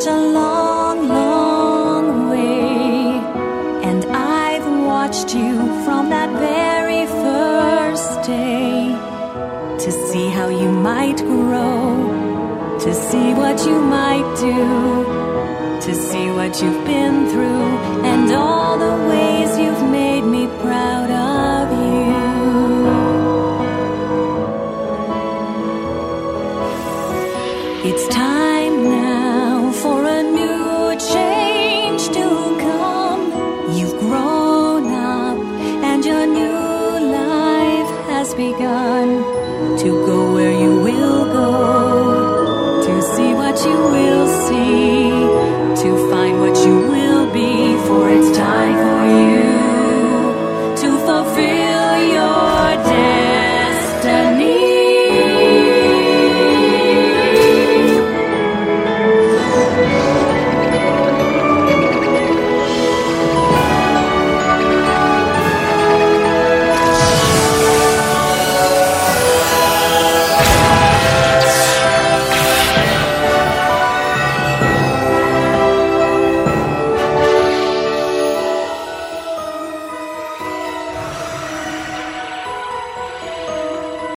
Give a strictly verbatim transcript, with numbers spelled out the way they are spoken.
such a long, long way, and I've watched you from that very first day, to see how you might grow, to see what you might do, to see what you've been through, and all the ways you've made me proud of you. It's time now for a new change to come. You've grown up and your new life has begun, to go